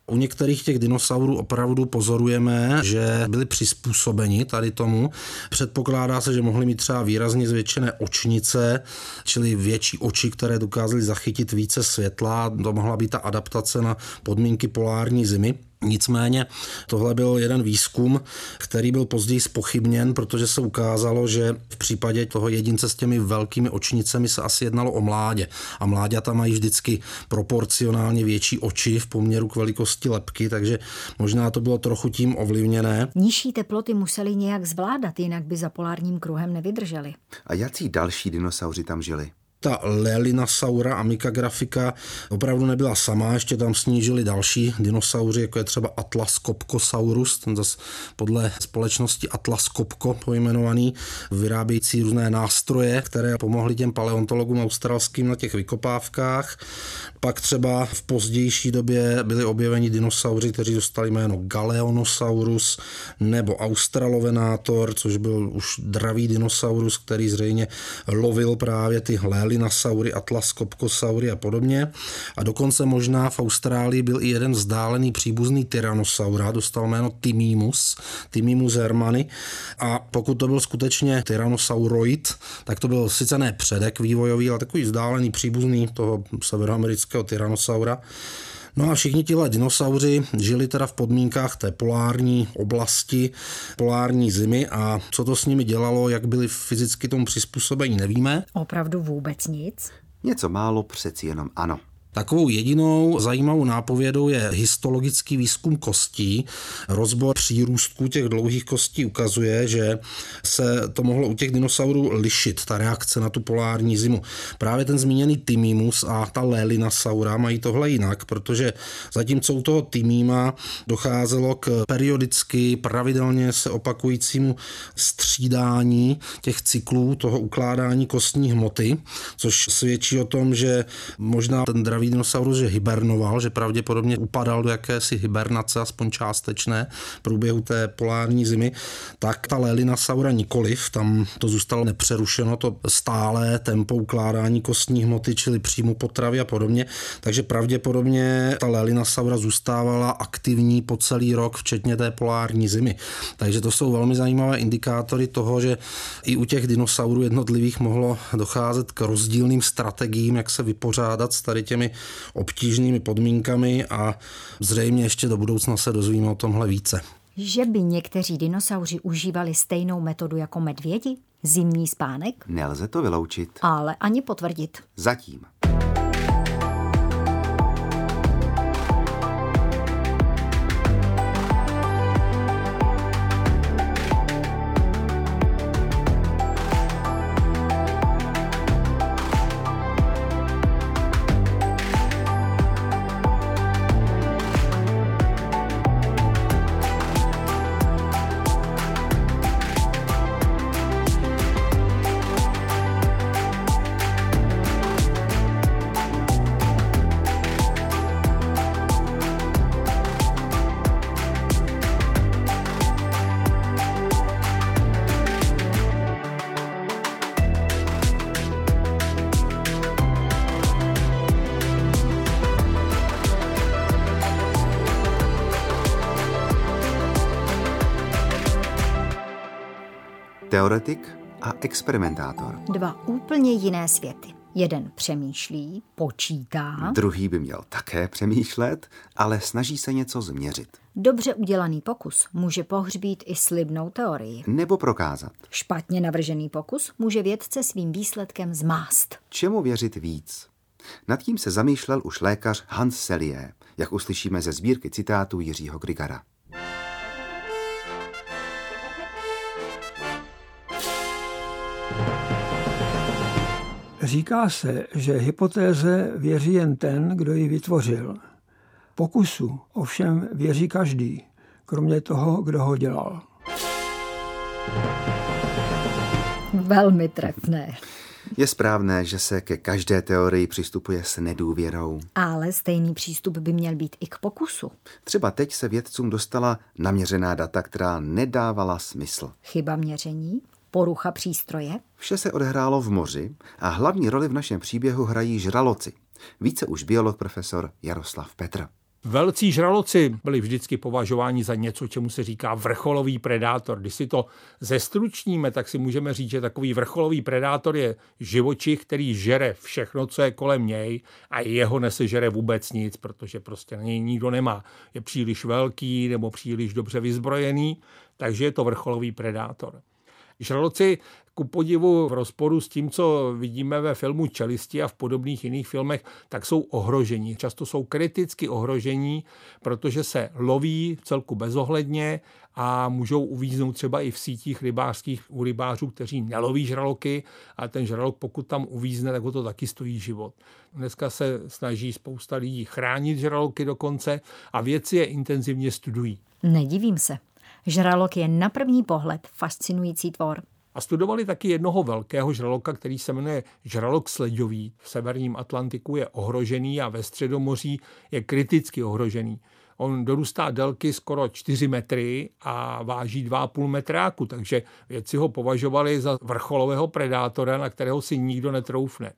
U některých těch dinosaurů opravdu pozorujeme, že byli přizpůsobeni tady tomu. Předpokládá se, že mohli mít třeba výrazně zvětšené očnice, čili větší oči, které dokázaly zachytit více světla. To mohla být ta adaptace na podmínky polární zimy. Nicméně tohle byl jeden výzkum, který byl později zpochybněn, protože se ukázalo, že v případě toho jedince s těmi velkými očnicemi se asi jednalo o mládě. A mláďata mají vždycky proporcionálně větší oči v poměru k velikosti lebky, takže možná to bylo trochu tím ovlivněné. Nižší teploty museli nějak zvládat, jinak by za polárním kruhem nevydrželi. A jací další dinosauři tam žili? Ta Lelinasaura Amicographica opravdu nebyla sama, ještě tam snížili další dinosauři, jako je třeba Atlas Copcosaurus, ten zase podle společnosti Atlas Copco pojmenovaný, vyrábějící různé nástroje, které pomohly těm paleontologům australským na těch vykopávkách. Pak třeba v pozdější době byli objeveni dinosauři, kteří dostali jméno Galeonosaurus nebo Australovenator, což byl už dravý dinosaurus, který zřejmě lovil právě ty Lelinasaury, Atlas Copcosaury a podobně. A dokonce možná v Austrálii byl i jeden vzdálený příbuzný Tyrannosaura, dostal jméno Timimus hermani. A pokud to byl skutečně Tyrannosauroid, tak to byl sice ne předek vývojový, ale takový vzdálený příbuzný toho severoamerického Tyrannosaura. No a všichni tihle dinosauři žili teda v podmínkách té polární oblasti, polární zimy a co to s nimi dělalo, jak byli fyzicky tomu přizpůsobení, nevíme. Opravdu vůbec nic? Něco málo přeci jenom ano. Takovou jedinou zajímavou nápovědou je histologický výzkum kostí. Rozbor přírůstků těch dlouhých kostí ukazuje, že se to mohlo u těch dinosaurů lišit, ta reakce na tu polární zimu. Právě ten zmíněný Timimus a ta Lelinasaura mají tohle jinak, protože zatímco u toho Timima docházelo k periodicky pravidelně se opakujícímu střídání těch cyklů, toho ukládání kostní hmoty, což svědčí o tom, že možná ten dravý dinosaurus, že hibernoval, že pravděpodobně upadal do jakési hibernace, aspoň částečné, v průběhu té polární zimy, tak ta Lelinasaura nikoliv, tam to zůstalo nepřerušeno, to stálé tempo ukládání kostní hmoty, čili příjmu potravy a podobně, takže pravděpodobně ta Lelinasaura zůstávala aktivní po celý rok, včetně té polární zimy. Takže to jsou velmi zajímavé indikátory toho, že i u těch dinosaurů jednotlivých mohlo docházet k rozdílným strategiím, jak se vypořádat s tady těmi obtížnými podmínkami a zřejmě ještě do budoucna se dozvíme o tomhle více. Že by někteří dinosauři užívali stejnou metodu jako medvědi? Zimní spánek? Nelze to vyloučit. Ale ani potvrdit. Zatím. Teoretik a experimentátor. Dva úplně jiné světy. Jeden přemýšlí, počítá. Druhý by měl také přemýšlet, ale snaží se něco změřit. Dobře udělaný pokus může pohřbít i slibnou teorii. Nebo prokázat. Špatně navržený pokus může vědce svým výsledkem zmást. Čemu věřit víc? Nad tím se zamýšlel už lékař Hans Selye, jak uslyšíme ze sbírky citátů Jiřího Grigara. Říká se, že hypotéze věří jen ten, kdo ji vytvořil. Pokusu ovšem věří každý, kromě toho, kdo ho dělal. Velmi trefné. Je správné, že se ke každé teorii přistupuje s nedůvěrou. Ale stejný přístup by měl být i k pokusu. Třeba teď se vědcům dostala naměřená data, která nedávala smysl. Chyba měření? Porucha přístroje? Vše se odehrálo v moři a hlavní roli v našem příběhu hrají žraloci. Více už biolog profesor Jaroslav Petr. Velcí žraloci byli vždycky považováni za něco, čemu se říká vrcholový predátor. Když si to zestručníme, tak si můžeme říct, že takový vrcholový predátor je živočich, který žere všechno, co je kolem něj a jeho nesežere vůbec nic, protože prostě na něj nikdo nemá. Je příliš velký nebo příliš dobře vyzbrojený, takže je to vrcholový predátor. Žraloci ku podivu v rozporu s tím, co vidíme ve filmu Čelisti a v podobných jiných filmech, tak jsou ohrožení. Často jsou kriticky ohrožení, protože se loví celku bezohledně a můžou uvíznout třeba i v sítích rybářských u rybářů, kteří neloví žraloky, a ten žralok, pokud tam uvízne, tak ho to taky stojí život. Dneska se snaží spousta lidí chránit žraloky dokonce a vědci je intenzivně studují. Nedivím se. Žralok je na první pohled fascinující tvor. A studovali taky jednoho velkého žraloka, který se jmenuje žralok sledový. V severním Atlantiku je ohrožený a ve Středomoří je kriticky ohrožený. On dorůstá délky skoro 4 metry a váží 2,5 metráku, takže vědci ho považovali za vrcholového predátora, na kterého si nikdo netroufne.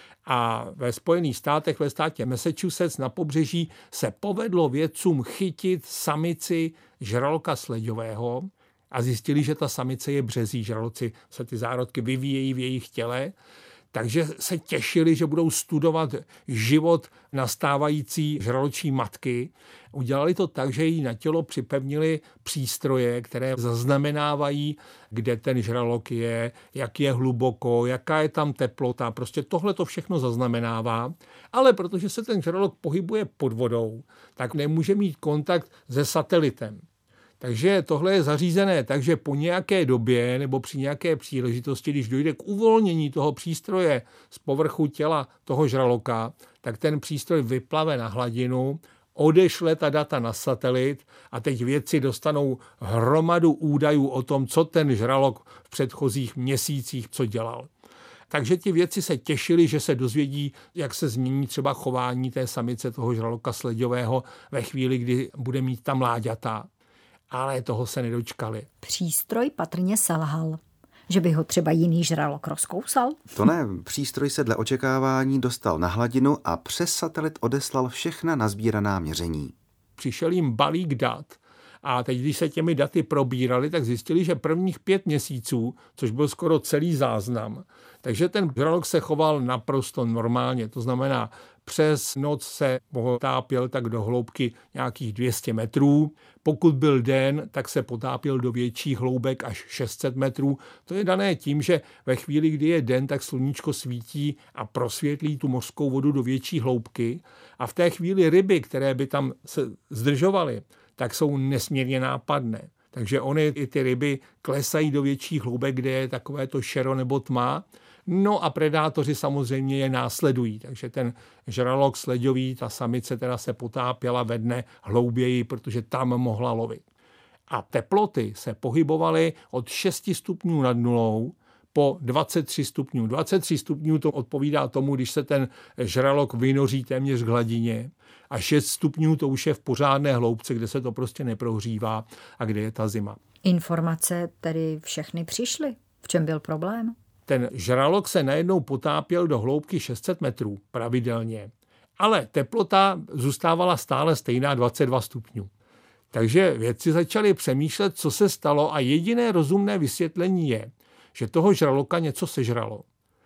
A ve Spojených státech, ve státě Massachusetts na pobřeží se povedlo vědcům chytit samici žraloka sledového a zjistili, že ta samice je březí. Žraloci se ty zárodky vyvíjejí v jejich těle, takže se těšili, že budou studovat život nastávající žraločí matky. Udělali to tak, že jí na tělo připevnili přístroje, které zaznamenávají, kde ten žralok je, jak je hluboko, jaká je tam teplota. Prostě tohle to všechno zaznamenává, ale protože se ten žralok pohybuje pod vodou, tak nemůže mít kontakt se satelitem. Takže tohle je zařízené, takže po nějaké době nebo při nějaké příležitosti, když dojde k uvolnění toho přístroje z povrchu těla toho žraloka, tak ten přístroj vyplave na hladinu, odešle ta data na satelit a teď vědci dostanou hromadu údajů o tom, co ten žralok v předchozích měsících co dělal. Takže ti vědci se těšili, že se dozvědí, jak se změní třeba chování té samice toho žraloka sledového ve chvíli, kdy bude mít ta mláďata. Ale toho se nedočkali. Přístroj patrně selhal. Že by ho třeba jiný žralok rozkousal? To ne, přístroj se dle očekávání dostal na hladinu a přes satelit odeslal všechna nazbíraná měření. Přišel jim balík dat a teď, když se těmi daty probírali, tak zjistili, že prvních 5 měsíců, což byl skoro celý záznam, takže ten žralok se choval naprosto normálně. To znamená, přes noc se potápěl tak do hloubky nějakých 200 metrů. Pokud byl den, tak se potápěl do větších hloubek až 600 metrů. To je dané tím, že ve chvíli, kdy je den, tak sluníčko svítí a prosvětlí tu mořskou vodu do větší hloubky. A v té chvíli ryby, které by tam se zdržovaly, tak jsou nesmírně nápadné. Takže ony i ty ryby klesají do větších hloubek, kde je takové to šero nebo tma. No a predátoři samozřejmě je následují, takže ten žralok sledový, ta samice teda se potápěla ve dne hlouběji, protože tam mohla lovit. A teploty se pohybovaly od 6 stupňů nad nulou po 23 stupňů. 23 stupňů to odpovídá tomu, když se ten žralok vynoří téměř k hladině. A 6 stupňů to už je v pořádné hloubce, kde se to prostě neprohřívá a kde je ta zima. Informace tedy všechny přišly. V čem byl problém? Ten žralok se najednou potápěl do hloubky 600 metrů pravidelně, ale teplota zůstávala stále stejná 22 stupňů. Takže vědci začali přemýšlet, co se stalo a jediné rozumné vysvětlení je, že toho žraloka něco sežralo.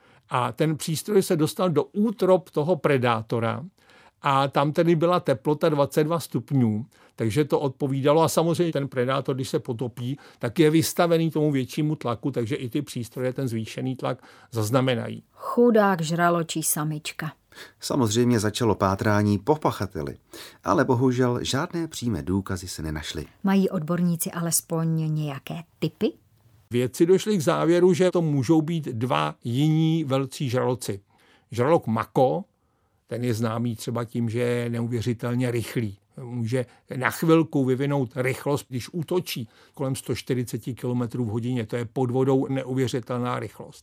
A ten přístroj se dostal do útrop toho predátora a tam tedy byla teplota 22 stupňů, takže to odpovídalo a samozřejmě ten predátor, když se potopí, tak je vystavený tomu většímu tlaku, takže i ty přístroje ten zvýšený tlak zaznamenají. Chudák žraločí samička. Samozřejmě začalo pátrání po pachateli, ale bohužel žádné přímé důkazy se nenašly. Mají odborníci alespoň nějaké tipy? Vědci došli k závěru, že to můžou být 2 jiní velcí žraloci. Žralok Mako, ten je známý třeba tím, že je neuvěřitelně rychlý. Může na chvilku vyvinout rychlost, když útočí kolem 140 km v hodině. To je pod vodou neuvěřitelná rychlost.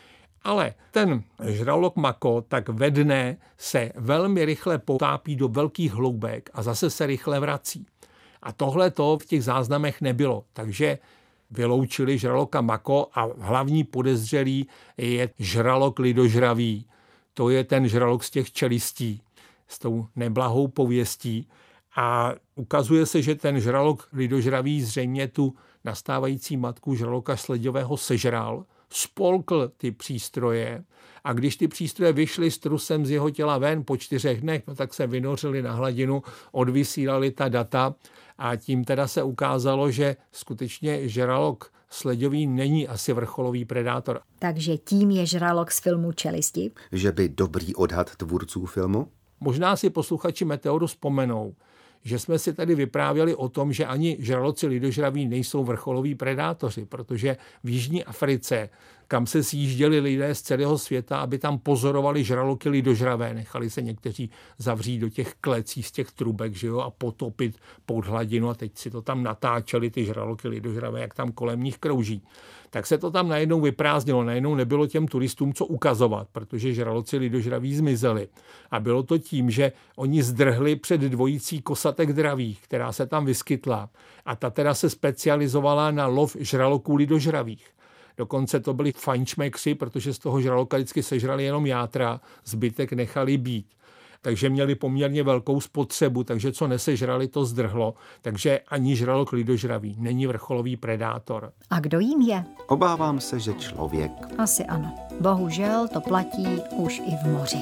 Ale ten žralok Mako tak ve dne se velmi rychle potápí do velkých hloubek a zase se rychle vrací. A tohle to v těch záznamech nebylo. Takže vyloučili žraloka Mako a hlavní podezřelý je žralok lidožravý. To je ten žralok z těch čelistí s tou neblahou pověstí. A ukazuje se, že ten žralok lidožravý zřejmě tu nastávající matku žraloka sledového sežral, spolkl ty přístroje a když ty přístroje vyšly s trusem z jeho těla ven po 4 dnech, no tak se vynořili na hladinu, odvysílali ta data a tím teda se ukázalo, že skutečně žralok sledový není asi vrcholový predátor. Takže tím je žralok z filmu Čelisti? Že by dobrý odhad tvůrců filmu? Možná si posluchači Meteoru vzpomenou, že jsme si tady vyprávěli o tom, že ani žraloci lidožraví nejsou vrcholoví predátoři, protože v Jižní Africe, kam se sjížděli lidé z celého světa, aby tam pozorovali žraloky lidožravé, nechali se někteří zavřít do těch klecí z těch trubek, že jo, a potopit pod hladinu a teď si to tam natáčeli ty žraloky lidožravé, jak tam kolem nich krouží. Tak se to tam najednou vyprázdnilo, najednou nebylo těm turistům co ukazovat, protože žraloci lidožraví zmizeli. A bylo to tím, že oni zdrhli před dvojicí kosatek dravých, která se tam vyskytla. A ta teda se specializovala na lov žraloků lidožravých. Dokonce to byli fajnšmekři, protože z toho žraloka vždycky sežrali jenom játra, zbytek nechali být. Takže měli poměrně velkou spotřebu, takže co nesežrali, to zdrhlo. Takže ani žralok lidožravý není vrcholový predátor. A kdo jím je? Obávám se, že člověk. Asi ano. Bohužel to platí už i v moři.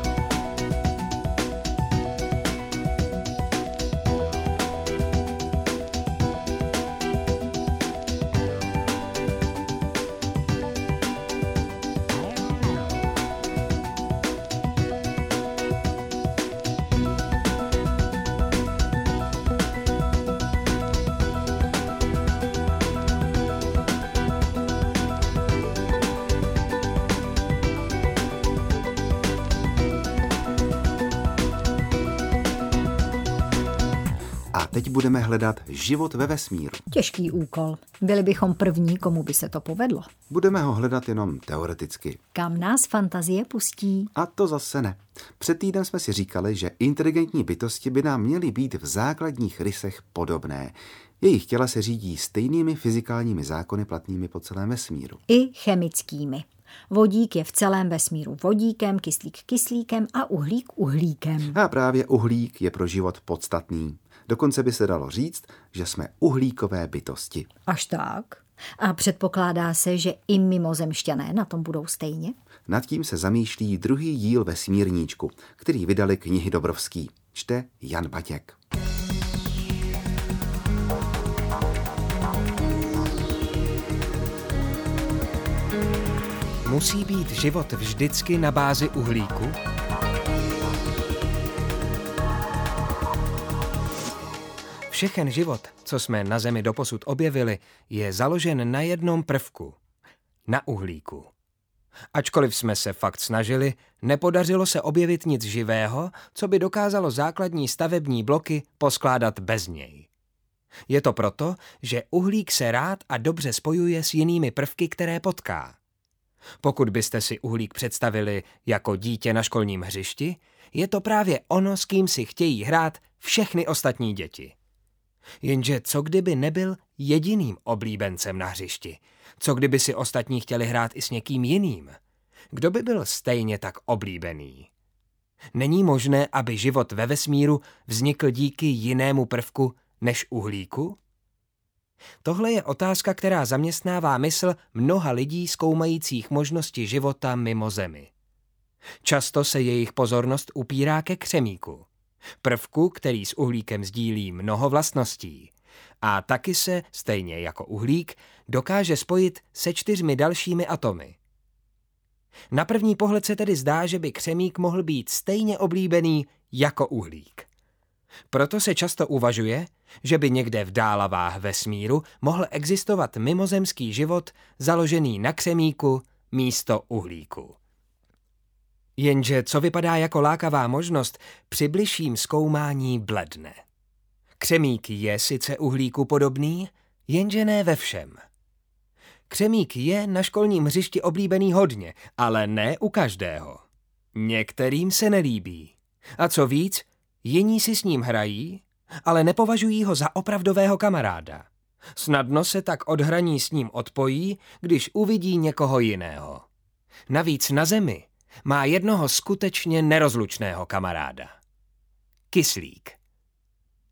Teď budeme hledat život ve vesmíru. Těžký úkol. Byli bychom první, komu by se to povedlo. Budeme ho hledat jenom teoreticky. Kam nás fantazie pustí? A to zase ne. Před týdnem jsme si říkali, že inteligentní bytosti by nám měly být v základních rysech podobné. Jejich těla se řídí stejnými fyzikálními zákony platnými po celém vesmíru. I chemickými. Vodík je v celém vesmíru vodíkem, kyslík kyslíkem a uhlík uhlíkem. A právě uhlík je pro život podstatný. Dokonce by se dalo říct, že jsme uhlíkové bytosti. Až tak? A předpokládá se, že i mimozemšťané na tom budou stejně? Nad tím se zamýšlí druhý díl Vesmírníčku, který vydali knihy Dobrovský. Čte Jan Batěk. Musí být život vždycky na bázi uhlíku? Všechen život, co jsme na Zemi doposud objevili, je založen na jednom prvku. Na uhlíku. Ačkoliv jsme se fakt snažili, nepodařilo se objevit nic živého, co by dokázalo základní stavební bloky poskládat bez něj. Je to proto, že uhlík se rád a dobře spojuje s jinými prvky, které potká. Pokud byste si uhlík představili jako dítě na školním hřišti, je to právě ono, s kým si chtějí hrát všechny ostatní děti. Jenže co kdyby nebyl jediným oblíbencem na hřišti? Co kdyby si ostatní chtěli hrát i s někým jiným? Kdo by byl stejně tak oblíbený? Není možné, aby život ve vesmíru vznikl díky jinému prvku než uhlíku? Tohle je otázka, která zaměstnává mysl mnoha lidí zkoumajících možnosti života mimo Zemi. Často se jejich pozornost upírá ke křemíku. Prvku, který s uhlíkem sdílí mnoho vlastností. A taky se, stejně jako uhlík, dokáže spojit se 4 dalšími atomy. Na první pohled se tedy zdá, že by křemík mohl být stejně oblíbený jako uhlík. Proto se často uvažuje, že by někde v dálavách vesmíru mohl existovat mimozemský život založený na křemíku místo uhlíku. Jenže co vypadá jako lákavá možnost, při bližším zkoumání bledne. Křemík je sice uhlíku podobný, jenže ne ve všem. Křemík je na školním hřišti oblíbený hodně, ale ne u každého. Některým se nelíbí. A co víc, jiní si s ním hrají, ale nepovažují ho za opravdového kamaráda. Snadno se tak od hraní s ním odpojí, když uvidí někoho jiného. Navíc na Zemi má jednoho skutečně nerozlučného kamaráda. Kyslík.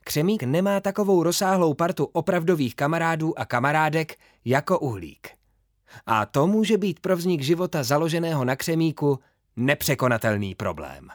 Křemík nemá takovou rozsáhlou partu opravdových kamarádů a kamarádek jako uhlík. A to může být pro vznik života založeného na křemíku nepřekonatelný problém.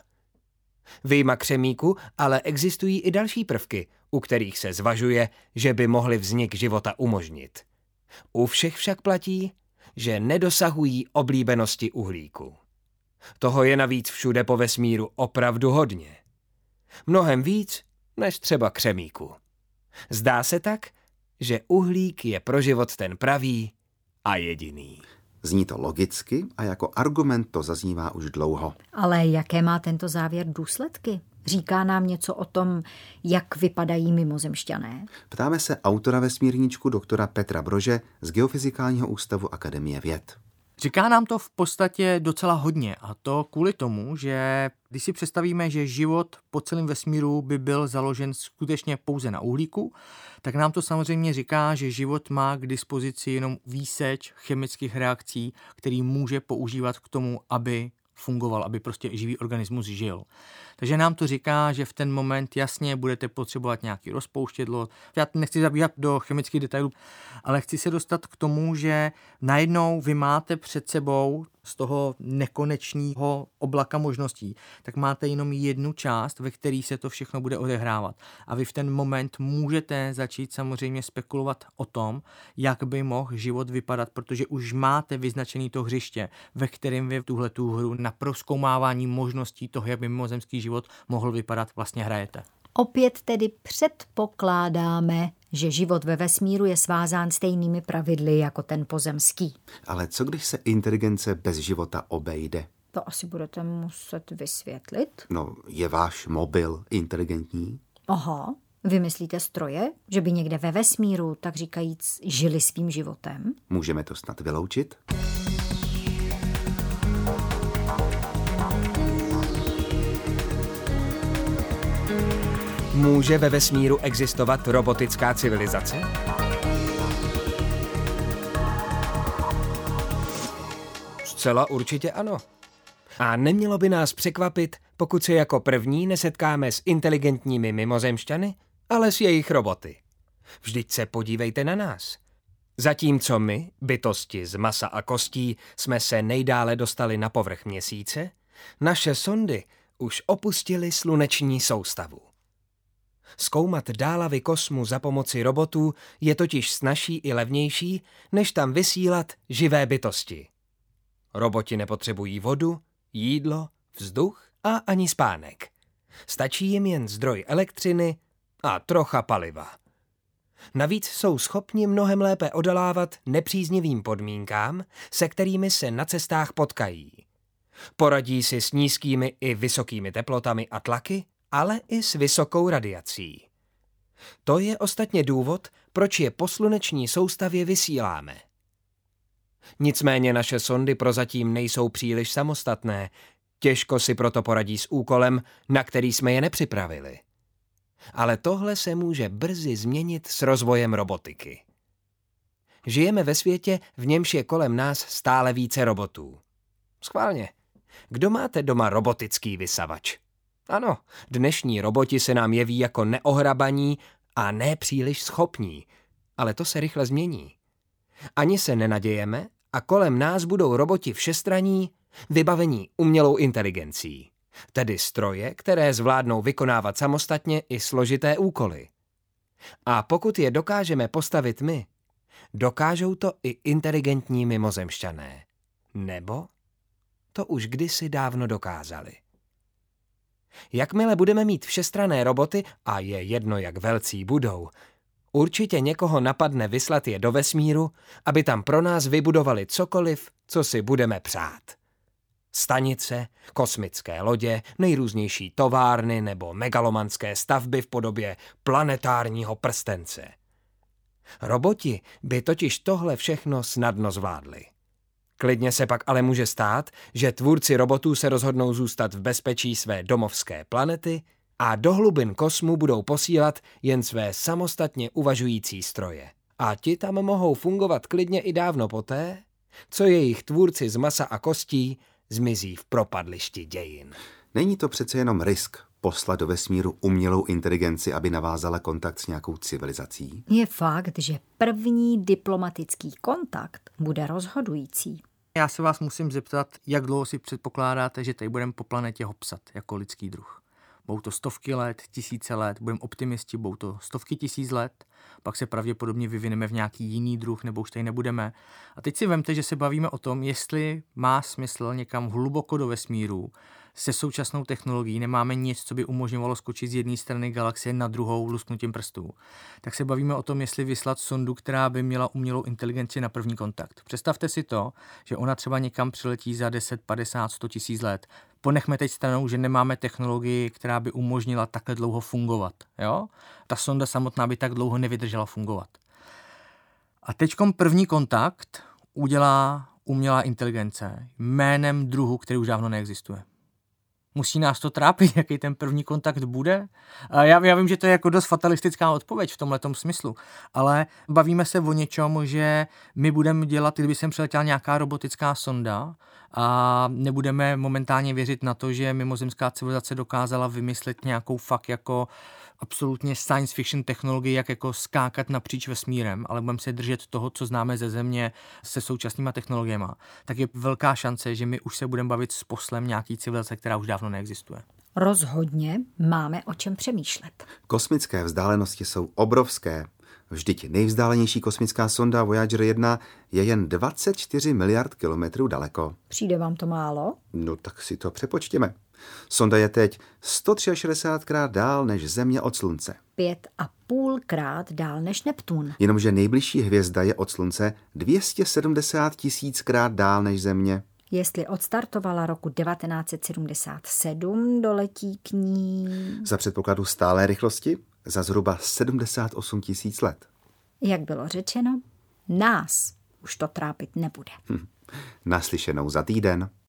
Vyjma křemíku ale existují i další prvky, u kterých se zvažuje, že by mohly vznik života umožnit. U všech však platí, že nedosahují oblíbenosti uhlíku. Toho je navíc všude po vesmíru opravdu hodně. Mnohem víc než třeba křemíku. Zdá se tak, že uhlík je pro život ten pravý a jediný. Zní to logicky a jako argument to zaznívá už dlouho. Ale jaké má tento závěr důsledky? Říká nám něco o tom, jak vypadají mimozemšťané? Ptáme se autora vesmírníčku doktora Petra Brože z Geofyzikálního ústavu Akademie věd. Říká nám to v podstatě docela hodně a to kvůli tomu, že když si představíme, že život po celém vesmíru by byl založen skutečně pouze na uhlíku, tak nám to samozřejmě říká, že život má k dispozici jenom výseč chemických reakcí, který může používat k tomu, aby fungoval, aby prostě živý organismus žil. Takže nám to říká, že v ten moment jasně budete potřebovat nějaký rozpouštědlo. Já nechci zabíhat do chemických detailů, ale chci se dostat k tomu, že najednou vy máte před sebou z toho nekonečného oblaka možností, tak máte jenom jednu část, ve které se to všechno bude odehrávat. A vy v ten moment můžete začít samozřejmě spekulovat o tom, jak by mohl život vypadat, protože už máte vyznačený to hřiště, ve kterém vy tuhletu hru na prozkoumávání možností toho, jak by mimozemský život mohl vypadat, vlastně hrajete. Opět tedy předpokládáme, že život ve vesmíru je svázán stejnými pravidly jako ten pozemský. Ale co když se inteligence bez života obejde? To asi budete muset vysvětlit. No, je váš mobil inteligentní? Aha, vymyslíte stroje, že by někde ve vesmíru, tak říkajíc, žili svým životem? Můžeme to snad vyloučit? Může ve vesmíru existovat robotická civilizace? Zcela určitě ano. A nemělo by nás překvapit, pokud se jako první nesetkáme s inteligentními mimozemšťany, ale s jejich roboty. Vždyť se podívejte na nás. Zatímco my, bytosti z masa a kostí, jsme se nejdále dostali na povrch Měsíce, naše sondy už opustily sluneční soustavu. Zkoumat dálavy kosmu za pomoci robotů je totiž snazší i levnější, než tam vysílat živé bytosti. Roboti nepotřebují vodu, jídlo, vzduch a ani spánek. Stačí jim jen zdroj elektřiny a trocha paliva. Navíc jsou schopni mnohem lépe odolávat nepříznivým podmínkám, se kterými se na cestách potkají. Poradí si s nízkými i vysokými teplotami a tlaky, ale i s vysokou radiací. To je ostatně důvod, proč je po sluneční soustavě vysíláme. Nicméně naše sondy prozatím nejsou příliš samostatné, těžko si proto poradí s úkolem, na který jsme je nepřipravili. Ale tohle se může brzy změnit s rozvojem robotiky. Žijeme ve světě, v němž je kolem nás stále více robotů. Schválně, kdo máte doma robotický vysavač? Ano, dnešní roboti se nám jeví jako neohrabaní a ne příliš schopní, ale to se rychle změní. Ani se nenadějeme a kolem nás budou roboti všestranní, vybavení umělou inteligencí, tedy stroje, které zvládnou vykonávat samostatně i složité úkoly. A pokud je dokážeme postavit my, dokážou to i inteligentní mimozemšťané. Nebo to už kdysi dávno dokázali. Jakmile budeme mít všestranné roboty, a je jedno, jak velcí budou, určitě někoho napadne vyslat je do vesmíru, aby tam pro nás vybudovali cokoliv, co si budeme přát. Stanice, kosmické lodě, nejrůznější továrny nebo megalomanské stavby v podobě planetárního prstence. Roboti by totiž tohle všechno snadno zvládli. Klidně se pak ale může stát, že tvůrci robotů se rozhodnou zůstat v bezpečí své domovské planety a do hlubin kosmu budou posílat jen své samostatně uvažující stroje. A ti tam mohou fungovat klidně i dávno poté, co jejich tvůrci z masa a kostí zmizí v propadlišti dějin. Není to přece jenom risk, poslat do vesmíru umělou inteligenci, aby navázala kontakt s nějakou civilizací? Je fakt, že první diplomatický kontakt bude rozhodující. Já se vás musím zeptat, jak dlouho si předpokládáte, že tady budeme po planetě hopsat jako lidský druh? Budou to stovky let, tisíce let, budeme optimisti, budou to stovky tisíc let, pak se pravděpodobně vyvineme v nějaký jiný druh, nebo už tady nebudeme. A teď si vemte, že se bavíme o tom, jestli má smysl někam hluboko do vesmíru. Se současnou technologií nemáme nic, co by umožňovalo skočit z jedné strany galaxie na druhou lusknutím prstů. Tak se bavíme o tom, jestli vyslat sondu, která by měla umělou inteligenci na první kontakt. Představte si to, že ona třeba někam přiletí za 10, 50, 100 tisíc let. Ponechme teď stranou, že nemáme technologii, která by umožnila takhle dlouho fungovat. Jo? Ta sonda samotná by tak dlouho nevydržela fungovat. A teďkom první kontakt udělá umělá inteligence jménem druhu, který už dávno neexistuje. Musí nás to trápit, jaký ten první kontakt bude? A já vím, že to je jako dost fatalistická odpověď v tomhletom smyslu, ale bavíme se o něčem, že my budeme dělat, kdyby sem přiletěla nějaká robotická sonda a nebudeme momentálně věřit na to, že mimozemská civilizace dokázala vymyslet nějakou fakt jako absolutně science fiction technologii, jak jako skákat napříč vesmírem, ale budeme se držet toho, co známe ze Země se současnýma technologiemi, tak je velká šance, že my už se budeme bavit s poslem nějaký civilizace, která už dávno neexistuje. Rozhodně máme o čem přemýšlet. Kosmické vzdálenosti jsou obrovské. Vždyť nejvzdálenější kosmická sonda Voyager 1 je jen 24 miliard kilometrů daleko. Přijde vám to málo? No tak si to přepočtěme. Sonda je teď 163krát dál než Země od Slunce. 5,5krát dál než Neptun. Jenomže nejbližší hvězda je od Slunce 270 000krát dál než Země. Jestli odstartovala roku 1977, doletí k ní... Za předpokladu stálé rychlosti za zhruba 78 000 let. Jak bylo řečeno, nás už to trápit nebude. Naslyšenou za týden.